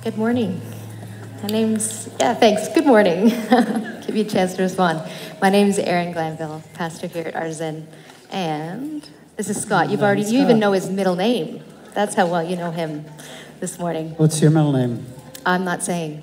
Good morning. Thanks. Good morning. Give you a chance to respond. My name is Erin Glanville, pastor here at Artisan. And this is Scott. You even know his middle name. That's how well you know him this morning. What's your middle name? I'm not saying.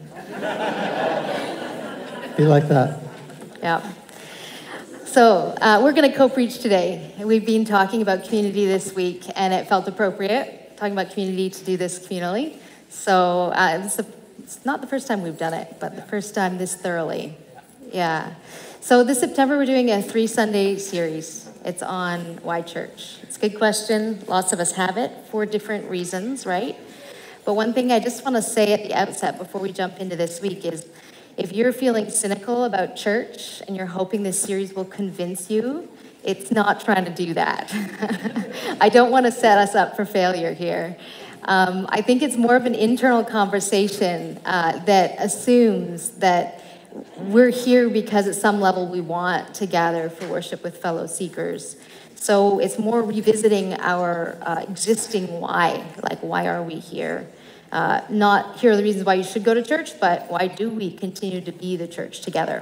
Be like that. Yeah. So we're going to co-preach today. We've been talking about community this week, and it felt appropriate, talking about community, to do this communally. So it's not the first time we've done it, but the first time this thoroughly. Yeah. So this September, we're doing a 3-Sunday series. It's on why church. It's a good question. Lots of us have it for different reasons, right? But one thing I just want to say at the outset before we jump into this week is, if you're feeling cynical about church and you're hoping this series will convince you, it's not trying to do that. I don't want to set us up for failure here. I think it's more of an internal conversation that assumes that we're here because at some level we want to gather for worship with fellow seekers. So it's more revisiting our existing why, like why are we here? Not here are the reasons why you should go to church, but why do we continue to be the church together?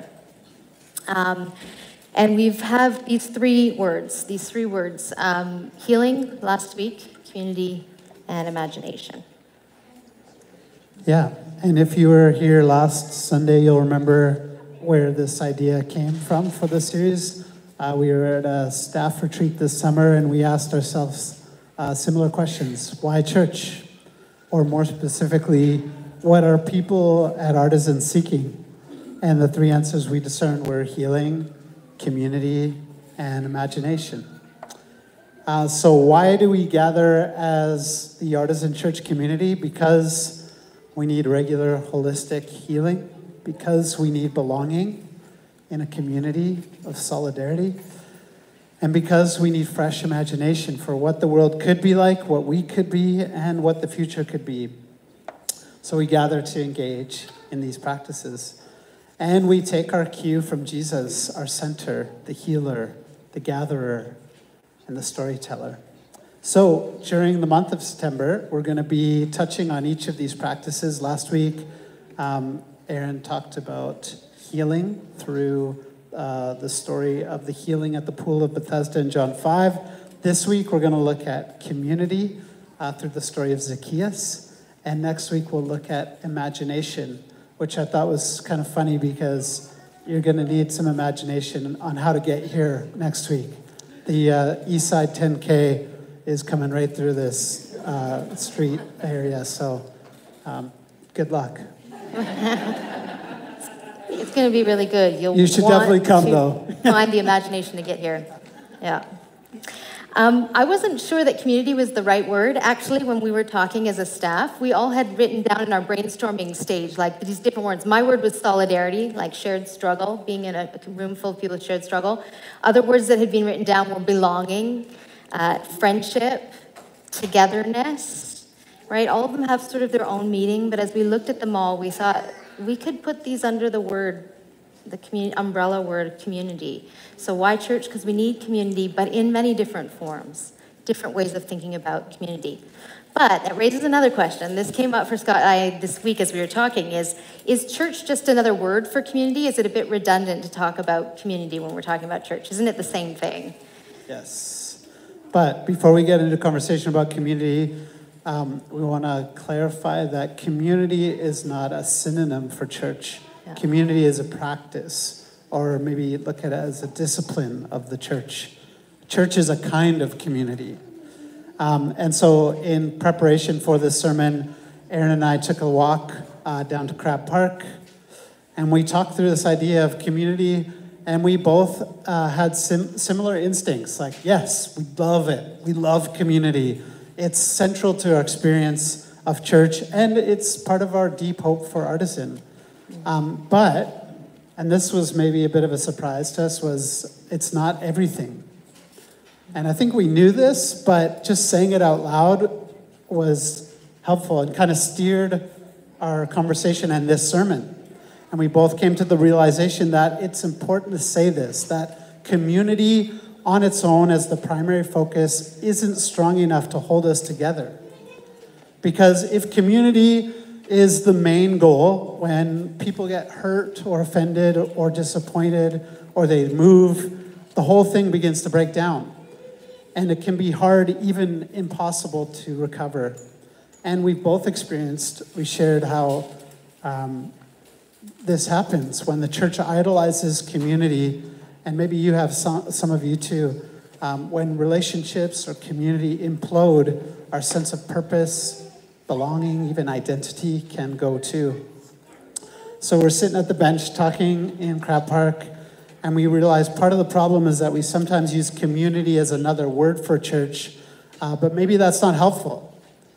And we've have these three words, healing last week, community, and imagination. Yeah, and if you were here last Sunday, you'll remember where this idea came from for the series. We were at a staff retreat this summer, and we asked ourselves similar questions. Why church? Or more specifically, what are people at Artisan seeking? And the three answers we discerned were healing, community, and imagination. So why do we gather as the Artisan Church community? Because we need regular holistic healing, because we need belonging in a community of solidarity, and because we need fresh imagination for what the world could be like, what we could be, and what the future could be. So we gather to engage in these practices. And we take our cue from Jesus, our center, the healer, the gatherer, and the storyteller. So during the month of September, we're going to be touching on each of these practices. Last week, Erin talked about healing through the story of the healing at the pool of Bethesda in John 5. This week, we're going to look at community through the story of Zacchaeus. And next week, we'll look at imagination, which I thought was kind of funny because you're going to need some imagination on how to get here next week. The Eastside 10K is coming right through this street area, so good luck. It's going to be really good. You should definitely come, though. Find the imagination to get here. Yeah. I wasn't sure that community was the right word. Actually, when we were talking as a staff, we all had written down in our brainstorming stage, like these different words. My word was solidarity, like shared struggle, being in a room full of people with shared struggle. Other words that had been written down were belonging, friendship, togetherness, right? All of them have sort of their own meaning, but as we looked at them all, we thought we could put these under the word, the umbrella word, community. So why church? Because we need community, but in many different forms, different ways of thinking about community. But that raises another question. This came up for Scott and I this week as we were talking, is church just another word for community? Is it a bit redundant to talk about community when we're talking about church? Isn't it the same thing? Yes. But before we get into conversation about community, we want to clarify that community is not a synonym for church. Yeah. Community is a practice, or maybe look at it as a discipline of the church. Church is a kind of community. And so in preparation for this sermon, Erin and I took a walk down to Crab Park, and we talked through this idea of community, and we both had similar instincts, like, yes, we love it. We love community. It's central to our experience of church, and it's part of our deep hope for Artisan. But, and this was maybe a bit of a surprise to us, was it's not everything. And I think we knew this, but just saying it out loud was helpful and kind of steered our conversation and this sermon. And we both came to the realization that it's important to say this, that community on its own as the primary focus isn't strong enough to hold us together. Because if community is the main goal. When people get hurt or offended or disappointed or they move, the whole thing begins to break down. And it can be hard, even impossible to recover. And we've both experienced, we shared how this happens when the church idolizes community, and maybe you have some of you too. When relationships or community implode, our sense of purpose, belonging, even identity can go too. So we're sitting at the bench talking in Crab Park, and we realize part of the problem is that we sometimes use community as another word for church, but maybe that's not helpful.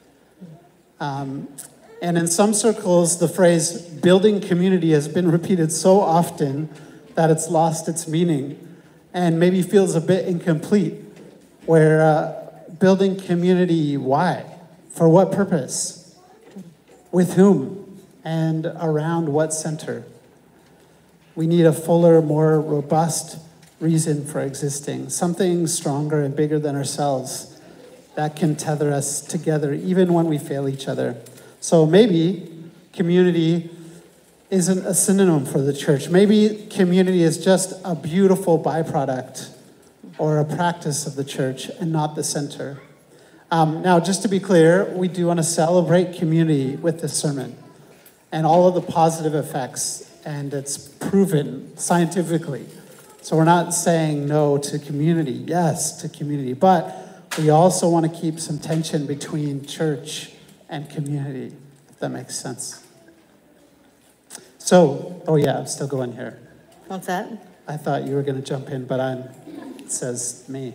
And in some circles, the phrase building community has been repeated so often that it's lost its meaning and maybe feels a bit incomplete. Where building community, why? For what purpose? With whom? And around what center? We need a fuller, more robust reason for existing, something stronger and bigger than ourselves that can tether us together even when we fail each other. So maybe community isn't a synonym for the church. Maybe community is just a beautiful byproduct or a practice of the church and not the center. Now, just to be clear, we do want to celebrate community with this sermon and all of the positive effects, and it's proven scientifically. So we're not saying no to community, yes to community, but we also want to keep some tension between church and community, if that makes sense. So, oh yeah, I'm still going here. What's that? I thought you were going to jump in, but it says me.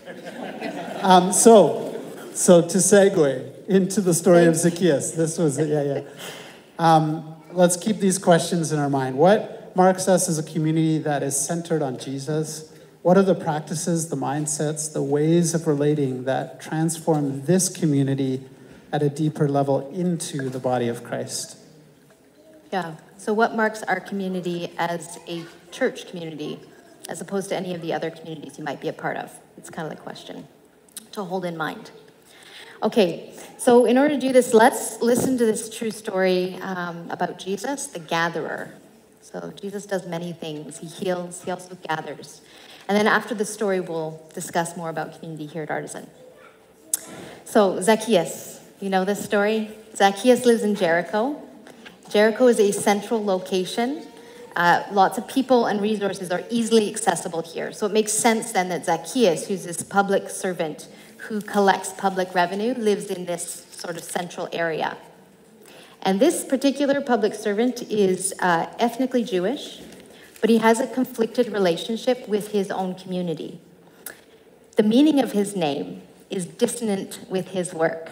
So to segue into the story of Zacchaeus, this was it, yeah. Let's keep these questions in our mind. What marks us as a community that is centered on Jesus? What are the practices, the mindsets, the ways of relating that transform this community at a deeper level into the body of Christ? Yeah. So what marks our community as a church community as opposed to any of the other communities you might be a part of? It's kind of the question to hold in mind. Okay, so in order to do this, let's listen to this true story about Jesus, the gatherer. So Jesus does many things. He heals, he also gathers. And then after the story, we'll discuss more about community here at Artisan. So Zacchaeus, you know this story? Zacchaeus lives in Jericho. Jericho is a central location. Lots of people and resources are easily accessible here. So it makes sense then that Zacchaeus, who's this public servant who collects public revenue, lives in this sort of central area. And this particular public servant is ethnically Jewish, but he has a conflicted relationship with his own community. The meaning of his name is dissonant with his work.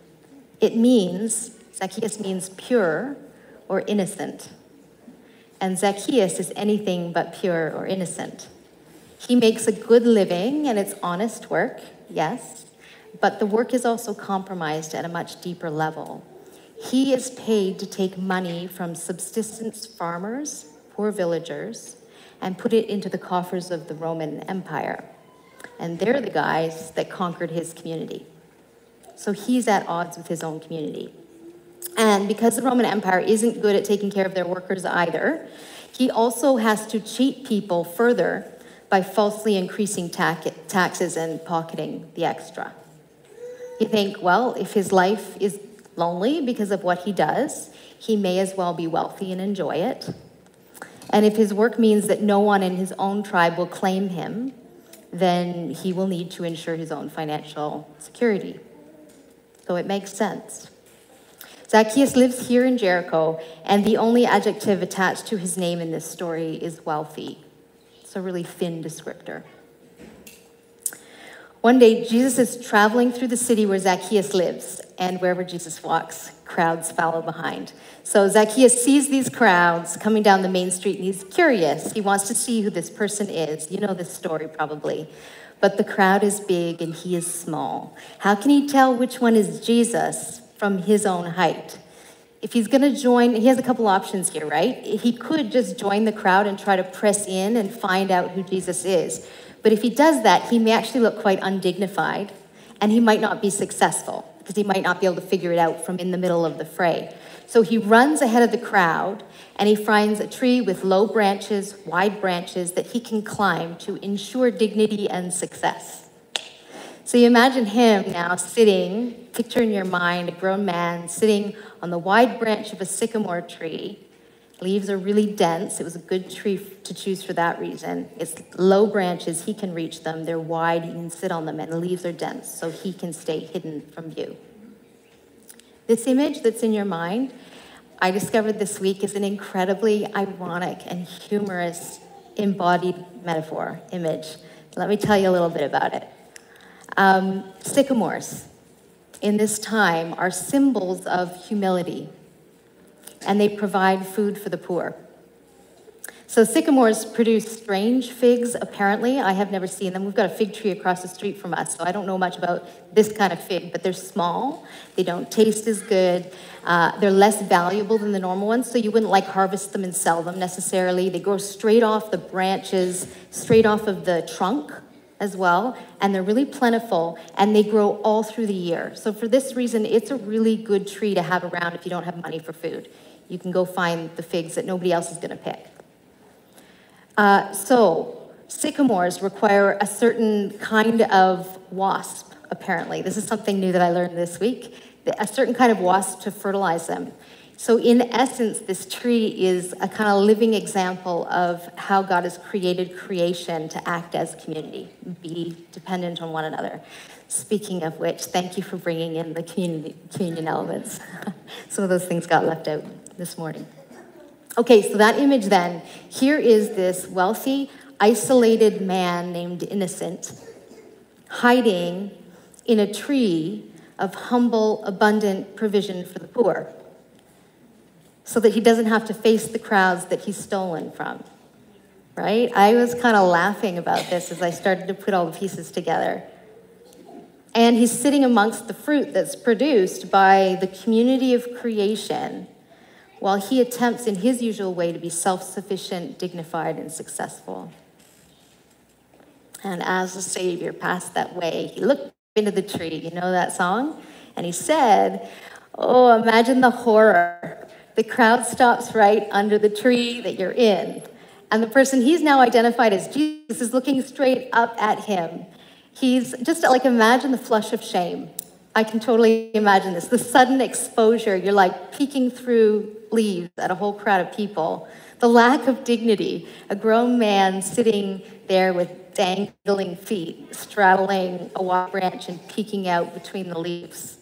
Zacchaeus means pure or innocent. And Zacchaeus is anything but pure or innocent. He makes a good living and it's honest work, yes, but the work is also compromised at a much deeper level. He is paid to take money from subsistence farmers, poor villagers, and put it into the coffers of the Roman Empire. And they're the guys that conquered his community. So he's at odds with his own community. And because the Roman Empire isn't good at taking care of their workers either, he also has to cheat people further by falsely increasing taxes and pocketing the extra. You think, well, if his life is lonely because of what he does, he may as well be wealthy and enjoy it. And if his work means that no one in his own tribe will claim him, then he will need to ensure his own financial security. So it makes sense. Zacchaeus lives here in Jericho, and the only adjective attached to his name in this story is wealthy. It's a really thin descriptor. One day, Jesus is traveling through the city where Zacchaeus lives, and wherever Jesus walks, crowds follow behind. So Zacchaeus sees these crowds coming down the main street, and he's curious. He wants to see who this person is. You know this story probably. But the crowd is big, and he is small. How can he tell which one is Jesus from his own height? If he's going to join, he has a couple options here, right? He could just join the crowd and try to press in and find out who Jesus is. But if he does that, he may actually look quite undignified, and he might not be successful because he might not be able to figure it out from in the middle of the fray. So he runs ahead of the crowd, and he finds a tree with low branches, wide branches that he can climb to ensure dignity and success. So you imagine him now sitting, picture in your mind a grown man sitting on the wide branch of a sycamore tree. Leaves are really dense. It was a good tree to choose for that reason. It's low branches, he can reach them. They're wide, he can sit on them, and the leaves are dense, so he can stay hidden from view. This image that's in your mind, I discovered this week, is an incredibly ironic and humorous embodied metaphor image. Let me tell you a little bit about it. Sycamores in this time are symbols of humility, and they provide food for the poor. So sycamores produce strange figs, apparently. I have never seen them. We've got a fig tree across the street from us, so I don't know much about this kind of fig, but they're small. They don't taste as good. They're less valuable than the normal ones, so you wouldn't like harvest them and sell them necessarily. They grow straight off the branches, straight off of the trunk as well, and they're really plentiful, and they grow all through the year. So for this reason, it's a really good tree to have around if you don't have money for food. You can go find the figs that nobody else is gonna pick. So sycamores require a certain kind of wasp, apparently. This is something new that I learned this week. A certain kind of wasp to fertilize them. So in essence, this tree is a kind of living example of how God has created creation to act as community, be dependent on one another. Speaking of which, thank you for bringing in the communion elements. Some of those things got left out this morning. Okay, so that image then, here is this wealthy, isolated man named Innocent, hiding in a tree of humble, abundant provision for the poor, so that he doesn't have to face the crowds that he's stolen from, right? I was kind of laughing about this as I started to put all the pieces together. And he's sitting amongst the fruit that's produced by the community of creation, while he attempts in his usual way to be self-sufficient, dignified, and successful. And as the Savior passed that way, he looked into the tree, you know that song? And he said, oh, imagine the horror. The crowd stops right under the tree that you're in. And the person he's now identified as Jesus is looking straight up at him. He's just like, imagine the flush of shame. I can totally imagine this. The sudden exposure, you're like peeking through leaves at a whole crowd of people. The lack of dignity, a grown man sitting there with dangling feet, straddling a wide branch and peeking out between the leaves.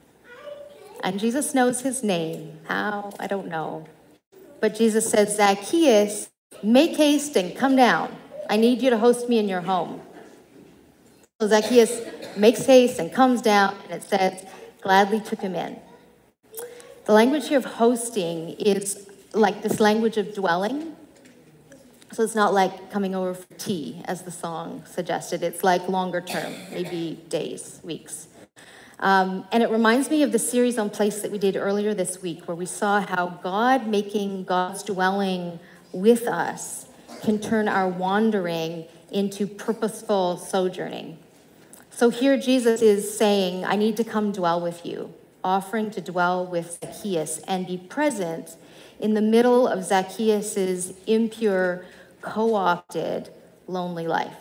And Jesus knows his name. How? I don't know. But Jesus says, Zacchaeus, make haste and come down. I need you to host me in your home. So Zacchaeus makes haste and comes down, and it says, gladly took him in. The language here of hosting is like this language of dwelling. So it's not like coming over for tea, as the song suggested. It's like longer term, maybe days, weeks. And it reminds me of the series on place that we did earlier this week, where we saw how God making God's dwelling with us can turn our wandering into purposeful sojourning. So here Jesus is saying, I need to come dwell with you, offering to dwell with Zacchaeus and be present in the middle of Zacchaeus' impure, co-opted, lonely life.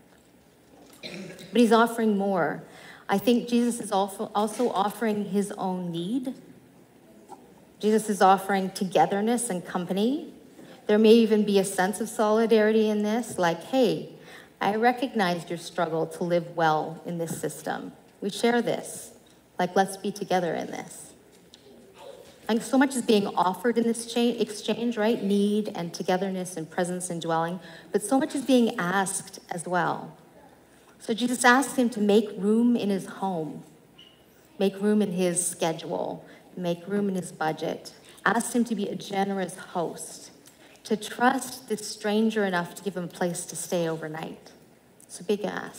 But he's offering more. I think Jesus is also offering his own need. Jesus is offering togetherness and company. There may even be a sense of solidarity in this, like, hey, I recognized your struggle to live well in this system. We share this. Like, let's be together in this. And so much is being offered in this exchange, right? Need and togetherness and presence and dwelling. But so much is being asked as well. So Jesus asked him to make room in his home, make room in his schedule, make room in his budget. Asked him to be a generous host, to trust this stranger enough to give him a place to stay overnight. It's a big ask.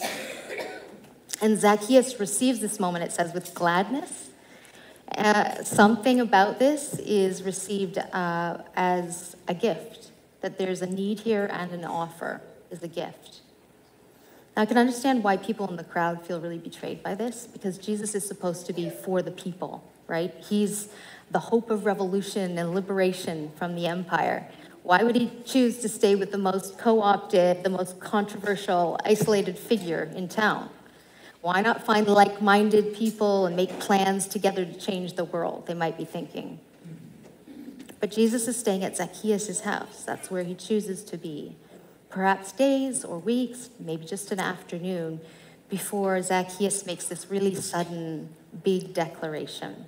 And Zacchaeus receives this moment, it says, with gladness. Something about this is received as a gift, that there's a need here and an offer is a gift. Now, I can understand why people in the crowd feel really betrayed by this, because Jesus is supposed to be for the people, right? He's the hope of revolution and liberation from the empire? Why would he choose to stay with the most co-opted, the most controversial, isolated figure in town? Why not find like-minded people and make plans together to change the world, they might be thinking. But Jesus is staying at Zacchaeus' house. That's where he chooses to be. Perhaps days or weeks, maybe just an afternoon, before Zacchaeus makes this really sudden, big declaration.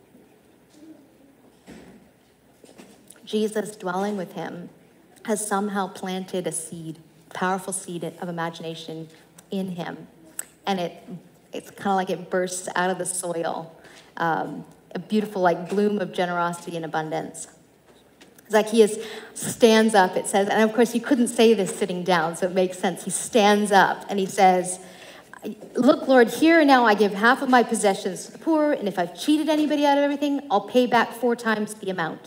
Jesus, dwelling with him, has somehow planted a seed, powerful seed of imagination in him. And it's kind of like it bursts out of the soil, a beautiful bloom of generosity and abundance. Zacchaeus stands up, it says, and of course you couldn't say this sitting down, so it makes sense. He stands up and he says, "Look, Lord, here and now I give half of my possessions to the poor, and if I've cheated anybody out of everything, I'll pay back 4 times the amount."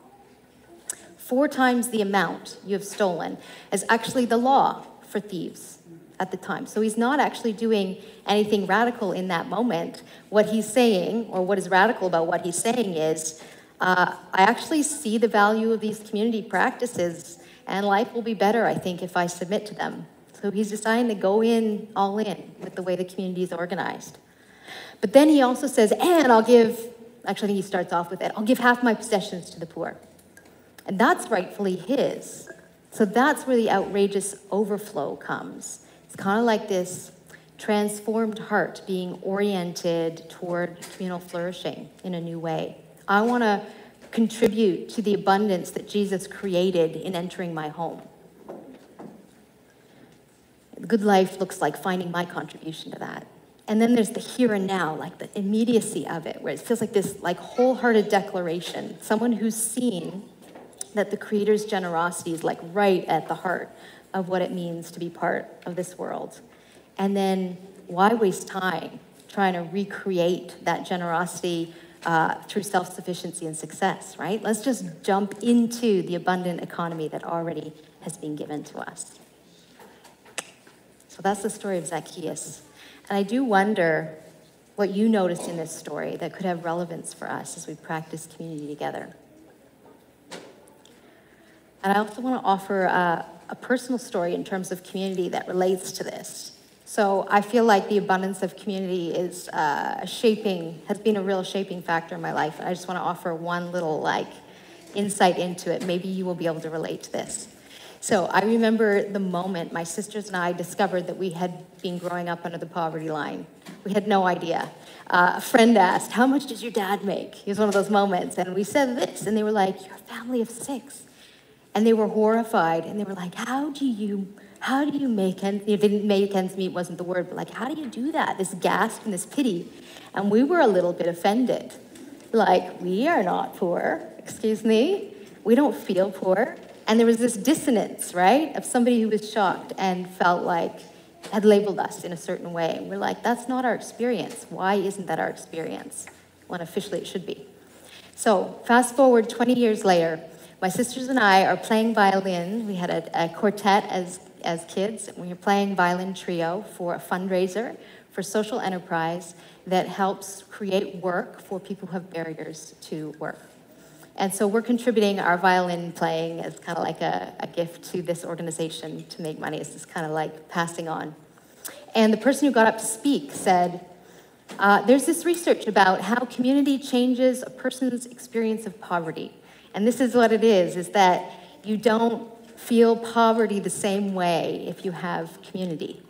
4 times the amount you have stolen is actually the law for thieves at the time. So he's not actually doing anything radical in that moment. What he's saying, or what is radical about what he's saying is, I actually see the value of these community practices, and life will be better, I think, if I submit to them. So he's deciding to go all in with the way the community is organized. But then he also says, and I'll give, actually I think he starts off with it, I'll give half my possessions to the poor. And that's rightfully his. So that's where the outrageous overflow comes. It's kind of like this transformed heart being oriented toward communal flourishing in a new way. I want to contribute to the abundance that Jesus created in entering my home. Good life looks like finding my contribution to that. And then there's the here and now, like the immediacy of it, where it feels like this wholehearted declaration. Someone who's seen that the Creator's generosity is right at the heart of what it means to be part of this world. And then why waste time trying to recreate that generosity through self-sufficiency and success, right? Let's just jump into the abundant economy that already has been given to us. So that's the story of Zacchaeus. And I do wonder what you noticed in this story that could have relevance for us as we practice community together. And I also want to offer a personal story in terms of community that relates to this. So I feel like the abundance of community is has been a real shaping factor in my life. And I just want to offer one little insight into it. Maybe you will be able to relate to this. So I remember the moment my sisters and I discovered that we had been growing up under the poverty line. We had no idea. A friend asked, "How much does your dad make?" It was one of those moments. And we said this, and they were like, "You're a family of 6. And they were horrified, and they were like, how do you make ends meet? Didn't make ends meet wasn't the word, but how do you do that? This gasp and this pity. And we were a little bit offended. We are not poor, excuse me. We don't feel poor. And there was this dissonance, right, of somebody who was shocked and felt had labeled us in a certain way. And we're like, that's not our experience. Why isn't that our experience? When officially it should be. So fast forward 20 years later, my sisters and I are playing violin. We had a quartet as kids. We were playing violin trio for a fundraiser for social enterprise that helps create work for people who have barriers to work. And so we're contributing our violin playing as kind of a gift to this organization to make money. It's just kind of passing on. And the person who got up to speak said, there's this research about how community changes a person's experience of poverty. And this is what it is that you don't feel poverty the same way if you have community.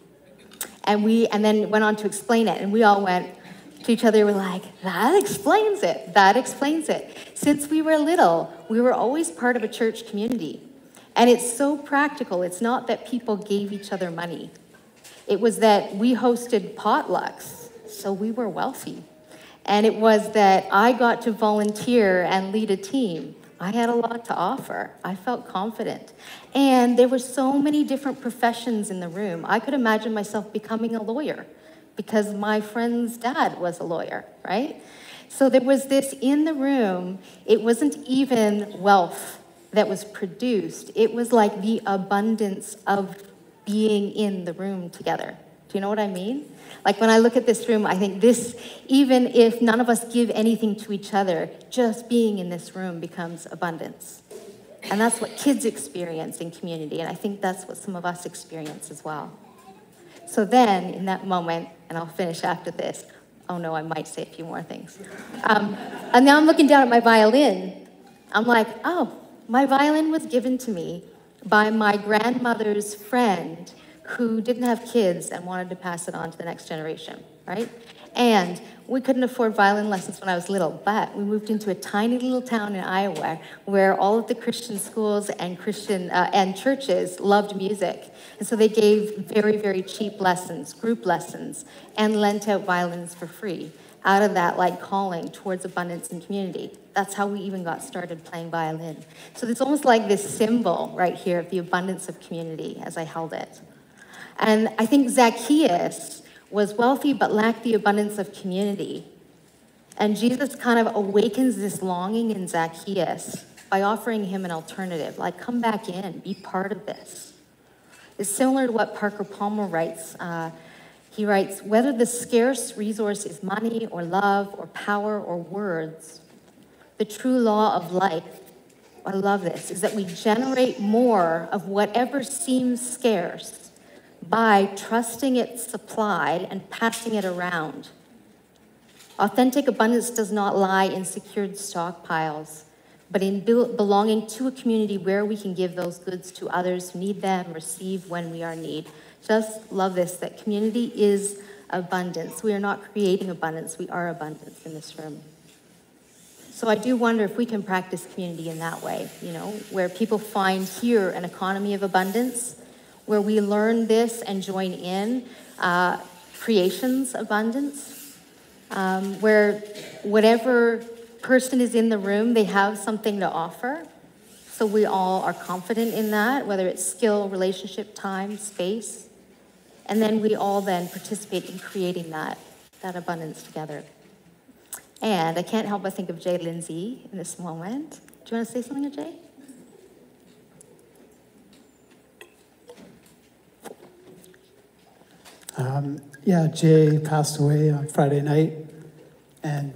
And then went on to explain it, and we all went to each other, we're like, that explains it, that explains it. Since we were little, we were always part of a church community. And it's so practical. It's not that people gave each other money. It was that we hosted potlucks, so we were wealthy. And it was that I got to volunteer and lead a team. I had a lot to offer. I felt confident. And there were so many different professions in the room. I could imagine myself becoming a lawyer because my friend's dad was a lawyer, right? So there was this in the room. It wasn't even wealth that was produced. It was the abundance of being in the room together. Do you know what I mean? Like when I look at this room, I think this, even if none of us give anything to each other, just being in this room becomes abundance. And that's what kids experience in community. And I think that's what some of us experience as well. So then, in that moment, and I'll finish after this. Oh no, I might say a few more things. And now I'm looking down at my violin. I'm like, oh, my violin was given to me by my grandmother's friend who didn't have kids and wanted to pass it on to the next generation, right? And we couldn't afford violin lessons when I was little, but we moved into a tiny little town in Iowa where all of the Christian schools and and churches loved music. And so they gave very, very cheap lessons, group lessons, and lent out violins for free out of that like calling towards abundance and community. That's how we even got started playing violin. So there's almost like this symbol right here of the abundance of community as I held it. And I think Zacchaeus was wealthy but lacked the abundance of community. And Jesus kind of awakens this longing in Zacchaeus by offering him an alternative, like come back in, be part of this. It's similar to what Parker Palmer writes. He writes, whether the scarce resource is money or love or power or words, the true law of life, I love this, is that we generate more of whatever seems scarce by trusting its supply and passing it around. Authentic abundance does not lie in secured stockpiles, but in belonging to a community where we can give those goods to others who need them, receive when we are in need. Just love this, that community is abundance. We are not creating abundance, we are abundance in this room. So I do wonder if we can practice community in that way, where people find here an economy of abundance, where we learn this and join in creation's abundance, where whatever person is in the room, they have something to offer. So we all are confident in that, whether it's skill, relationship, time, space. And then we all then participate in creating that abundance together. And I can't help but think of Jay Lindsay in this moment. Do you want to say something to Jay? Jay passed away on Friday night, and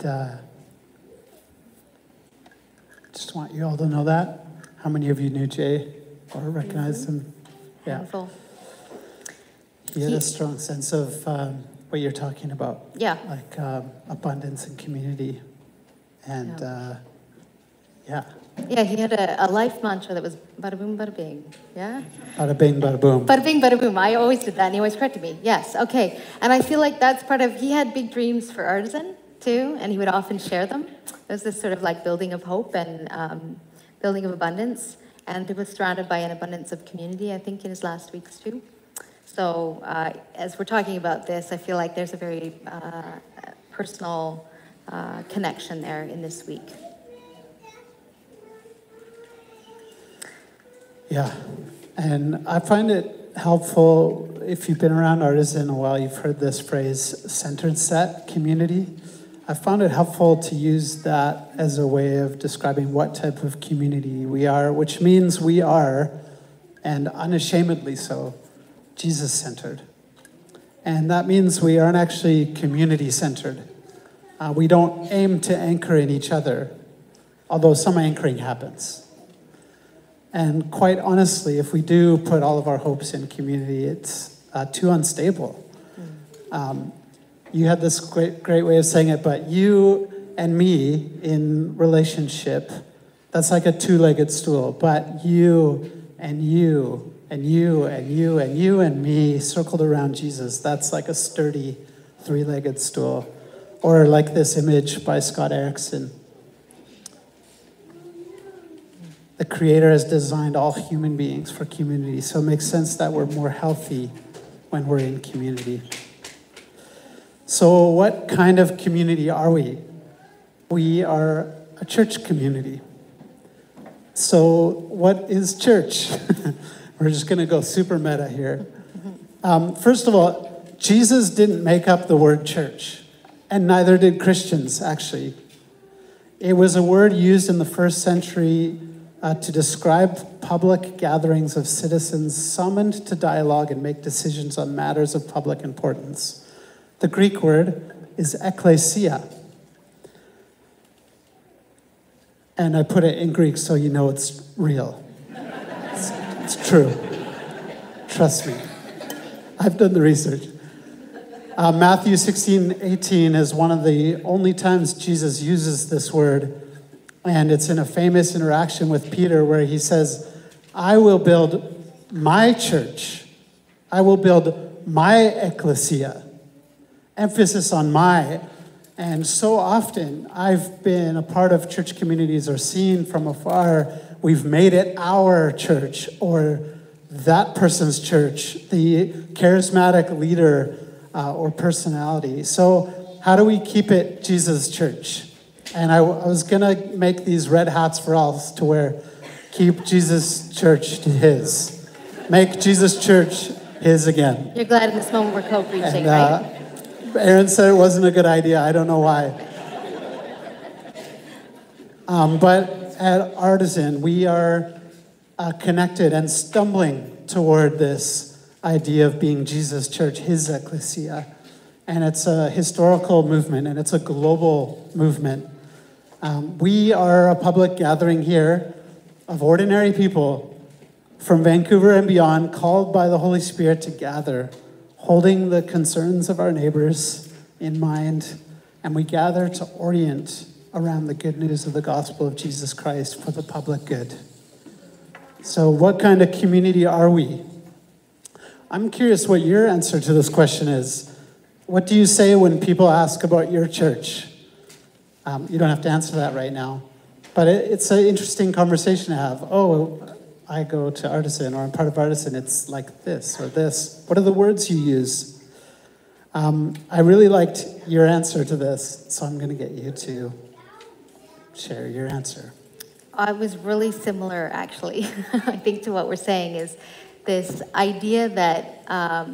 just want you all to know that. How many of you knew Jay or recognized him? Yeah. Handful. He had a strong sense of what you're talking about. Yeah. Like abundance and community. And yeah. Yeah, he had a life mantra that was bada boom, bada bing. Yeah? Bada bing, bada boom. Bada bing, bada boom. I always did that, and he always corrected me. Yes, okay. And I feel like that's part of, he had big dreams for Artisan, too, and he would often share them. There's this sort of like building of hope and building of abundance. And he was surrounded by an abundance of community, I think, in his last weeks, too. So as we're talking about this, I feel like there's a very personal connection there in this week. Yeah, and I find it helpful, if you've been around Artisan a while, you've heard this phrase, centered set community. I found it helpful to use that as a way of describing what type of community we are, which means we are, and unashamedly so, Jesus-centered. And that means we aren't actually community-centered. We don't aim to anchor in each other, although some anchoring happens. And quite honestly, if we do put all of our hopes in community, it's too unstable. You had this great way of saying it, but you and me in relationship, that's like a two-legged stool. But you and you and you and you and you and me circled around Jesus, that's like a sturdy three-legged stool. Or like this image by Scott Erickson. The Creator has designed all human beings for community, so it makes sense that we're more healthy when we're in community. So what kind of community are we? We are a church community. So what is church? We're just going to go super meta here. First of all, Jesus didn't make up the word church, and neither did Christians, actually. It was a word used in the first century to describe public gatherings of citizens summoned to dialogue and make decisions on matters of public importance. The Greek word is ekklesia. And I put it in Greek so you know it's real. It's true. Trust me. I've done the research. Matthew 16:18 is one of the only times Jesus uses this word. And it's in a famous interaction with Peter where he says, I will build my church. I will build my ecclesia. Emphasis on my. And so often I've been a part of church communities or seen from afar, we've made it our church or that person's church, the charismatic leader or personality. So how do we keep it Jesus' church? And I was going to make these red hats for all to wear. Keep Jesus' church to his. Make Jesus' church his again. You're glad in this moment we're co-preaching, right? Aaron said it wasn't a good idea. I don't know why. But at Artisan, we are connected and stumbling toward this idea of being Jesus' church, his ecclesia. And it's a historical movement, and it's a global movement. We are a public gathering here of ordinary people from Vancouver and beyond, called by the Holy Spirit to gather, holding the concerns of our neighbors in mind, and we gather to orient around the good news of the gospel of Jesus Christ for the public good. So what kind of community are we? I'm curious what your answer to this question is. What do you say when people ask about your church? You don't have to answer that right now. But it's an interesting conversation to have. Oh, I go to Artisan, or I'm part of Artisan. It's like this or this. What are the words you use? I really liked your answer to this, so I'm going to get you to share your answer. I was really similar, actually, I think, to what we're saying is this idea that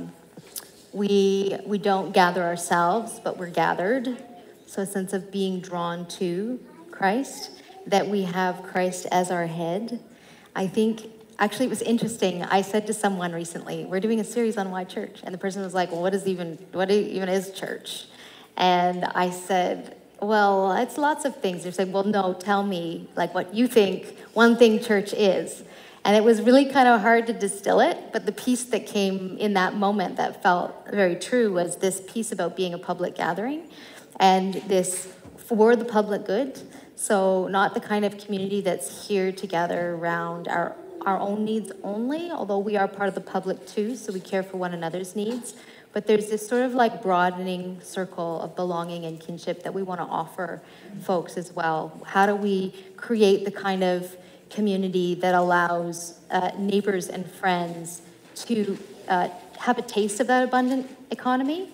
we don't gather ourselves, but we're gathered. So a sense of being drawn to Christ, that we have Christ as our head. I think, actually, it was interesting. I said to someone recently, we're doing a series on why church. And the person was like, well, what even is church? And I said, well, it's lots of things. They're saying, well, no, tell me, like, what you think one thing church is. And it was really kind of hard to distill it, but the piece that came in that moment that felt very true was this piece about being a public gathering and this for the public good. So not the kind of community that's here together around our own needs only, although we are part of the public too, so we care for one another's needs. But there's this sort of like broadening circle of belonging and kinship that we want to offer folks as well. How do we create the kind of community that allows neighbors and friends to have a taste of that abundant economy,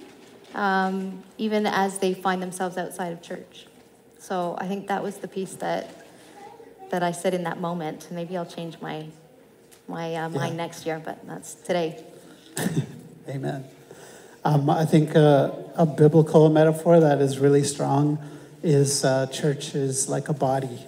even as they find themselves outside of church? So I think that was the piece that I said in that moment. Maybe I'll change my mind next year, but that's today. Amen. I think a biblical metaphor that is really strong is church is like a body.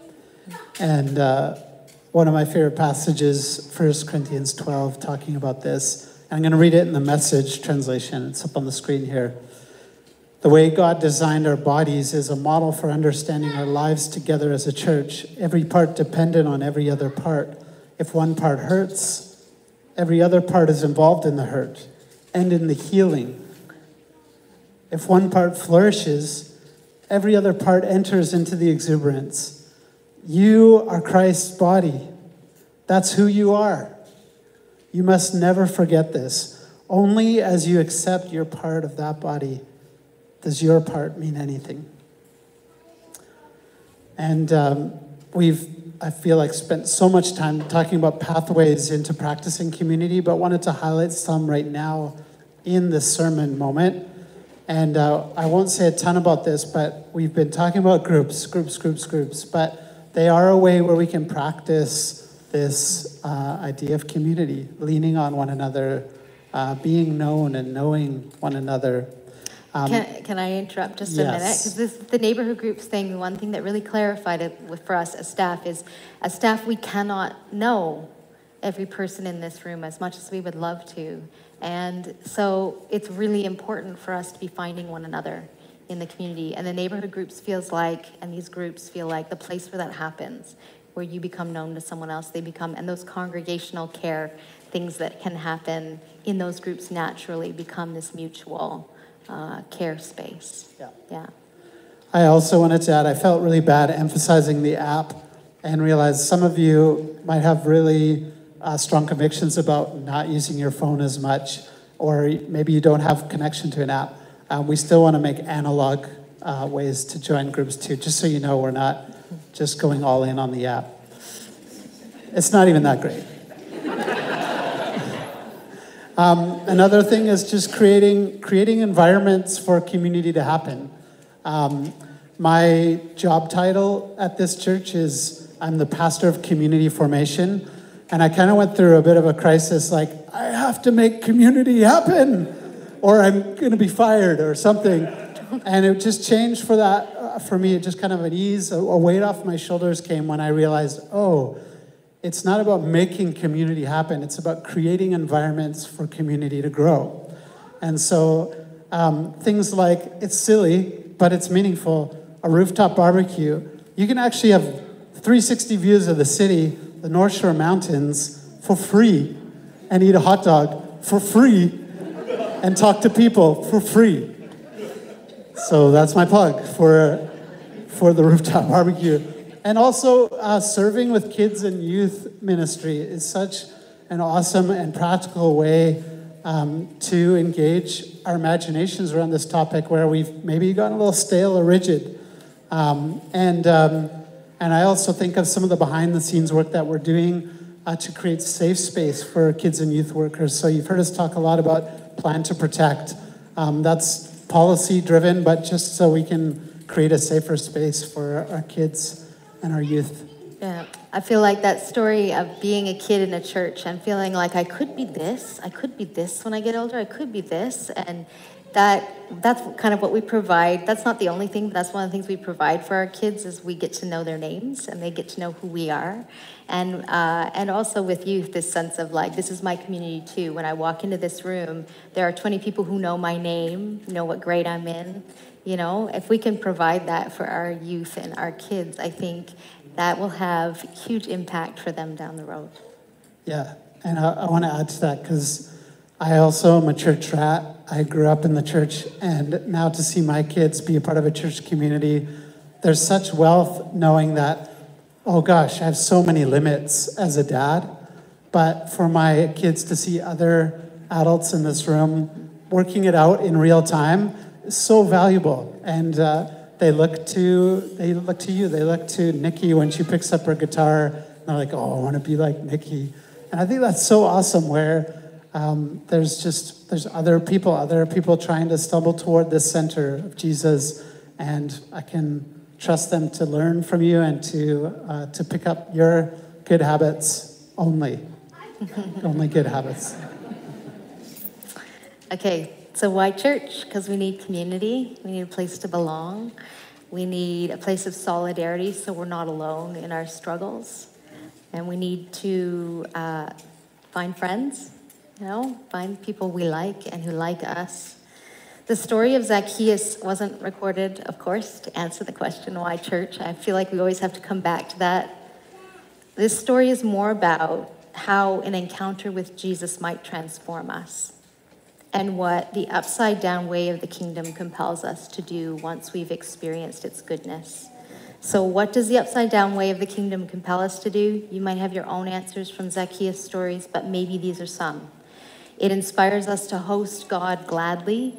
And one of my favorite passages, 1 Corinthians 12, talking about this. I'm going to read it in the Message translation. It's up on the screen here. The way God designed our bodies is a model for understanding our lives together as a church, every part dependent on every other part. If one part hurts, every other part is involved in the hurt and in the healing. If one part flourishes, every other part enters into the exuberance. You are Christ's body. That's who you are. You must never forget this. Only as you accept your part of that body does your part mean anything. And I feel like, spent so much time talking about pathways into practicing community, but wanted to highlight some right now in this sermon moment. And I won't say a ton about this, but we've been talking about groups, but they are a way where we can practice this idea of community, leaning on one another, being known and knowing one another. Can I interrupt just a minute? Yes. Because the neighborhood groups thing, one thing that really clarified it for us as staff is, as staff, we cannot know every person in this room as much as we would love to. And so it's really important for us to be finding one another in the community. And the neighborhood groups feels like, and these groups feel like the place where that happens, where you become known to someone else, they become, and those congregational care things that can happen in those groups naturally become this mutual care space. Yeah. I also wanted to add, I felt really bad emphasizing the app and realized some of you might have really strong convictions about not using your phone as much, or maybe you don't have connection to an app. We still want to make analog ways to join groups too, just so you know we're not just going all in on the app. It's not even that great. Another thing is just creating environments for community to happen. My job title at this church is I'm the pastor of community formation, and I kind of went through a bit of a crisis, like I have to make community happen, or I'm going to be fired or something. And it just changed for that. For me, it just kind of an ease, a weight off my shoulders came when I realized, oh, it's not about making community happen. It's about creating environments for community to grow. And so things like, it's silly, but it's meaningful, a rooftop barbecue. You can actually have 360 views of the city, the North Shore Mountains, for free, and eat a hot dog for free, and talk to people for free. So that's my plug for the rooftop barbecue. And also, serving with kids and youth ministry is such an awesome and practical way to engage our imaginations around this topic where we've maybe gotten a little stale or rigid. And I also think of some of the behind-the-scenes work that we're doing to create safe space for kids and youth workers. So you've heard us talk a lot about Plan to Protect. That's policy-driven, but just so we can create a safer space for our kids and our youth. Yeah, I feel like that story of being a kid in a church and feeling like I could be this when I get older, I could be this, and that's kind of what we provide. That's not the only thing, but that's one of the things we provide for our kids is we get to know their names and they get to know who we are. And also with youth, this sense of like, this is my community too. When I walk into this room, there are 20 people who know my name, know what grade I'm in. You know, if we can provide that for our youth and our kids, I think that will have huge impact for them down the road. Yeah, and I want to add to that because I also am a church rat. I grew up in the church, and now to see my kids be a part of a church community, there's such wealth knowing that, oh gosh, I have so many limits as a dad, but for my kids to see other adults in this room working it out in real time, so valuable, and they look to you. They look to Nikki when she picks up her guitar. And they're like, "Oh, I want to be like Nikki," and I think that's so awesome. Where there's other people trying to stumble toward this center of Jesus, and I can trust them to learn from you and to pick up your good habits only, only good habits. Okay. So why church? Because we need community. We need a place to belong. We need a place of solidarity so we're not alone in our struggles. And we need to find friends, find people we like and who like us. The story of Zacchaeus wasn't recorded, of course, to answer the question, why church? I feel like we always have to come back to that. This story is more about how an encounter with Jesus might transform us, and what the upside-down way of the kingdom compels us to do once we've experienced its goodness. So what does the upside-down way of the kingdom compel us to do? You might have your own answers from Zacchaeus' stories, but maybe these are some. It inspires us to host God gladly.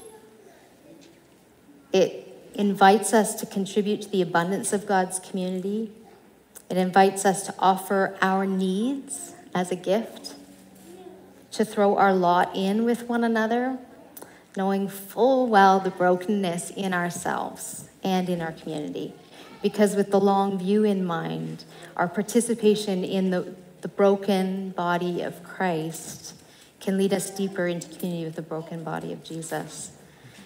It invites us to contribute to the abundance of God's community. It invites us to offer our needs as a gift, to throw our lot in with one another, knowing full well the brokenness in ourselves and in our community. Because with the long view in mind, our participation in the broken body of Christ can lead us deeper into community with the broken body of Jesus.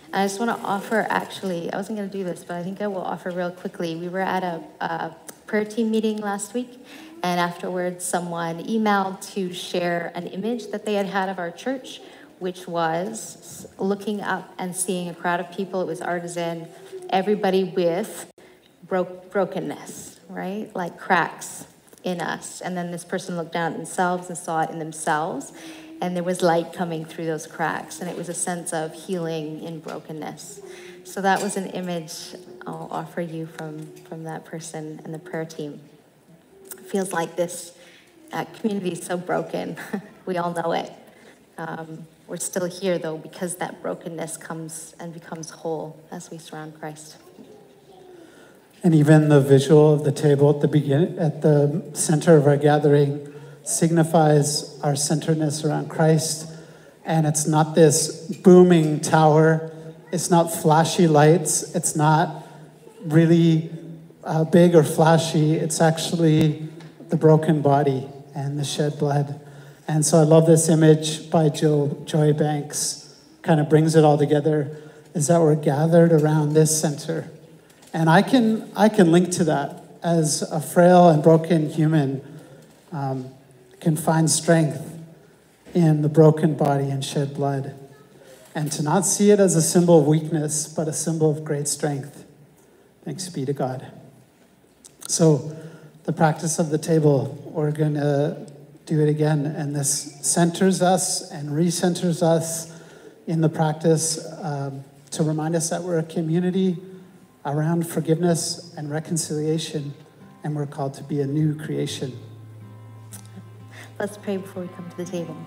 And I just want to offer, actually, I wasn't going to do this, but I think I will offer real quickly. We were at a prayer team meeting last week, and afterwards someone emailed to share an image that they had of our church, which was looking up and seeing a crowd of people. It was artisan, everybody with brokenness, right? Like cracks in us. And then this person looked down at themselves and saw it in themselves. And there was light coming through those cracks. And it was a sense of healing in brokenness. So that was an image I'll offer you from that person and the prayer team. It feels like this community is so broken. We all know it. We're still here, though, because that brokenness comes and becomes whole as we surround Christ. And even the visual of the table at the beginning, at the center of our gathering, signifies our centeredness around Christ. And it's not this booming tower. It's not flashy lights. It's not really big or flashy. It's actually the broken body and the shed blood. And so I love this image by Joy Banks. Kind of brings it all together, is that we're gathered around this center. And I can link to that as a frail and broken human. Can find strength in the broken body and shed blood. And to not see it as a symbol of weakness, but a symbol of great strength. Thanks be to God. So the practice of the table, we're going to do it again. And this centers us and recenters us in the practice to remind us that we're a community around forgiveness and reconciliation, and we're called to be a new creation. Let's pray before we come to the table.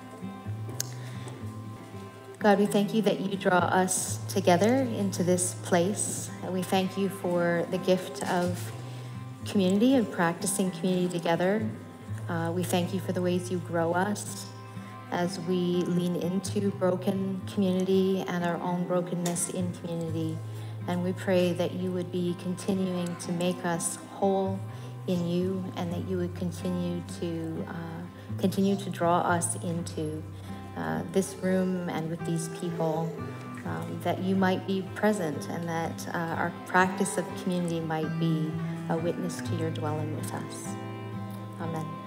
God, we thank you that you draw us together into this place. And we thank you for the gift of community and practicing community together. We thank you for the ways you grow us as we lean into broken community and our own brokenness in community. And we pray that you would be continuing to make us whole in you, and that you would continue to draw us into this room and with these people, that you might be present, and that our practice of community might be a witness to your dwelling with us. Amen.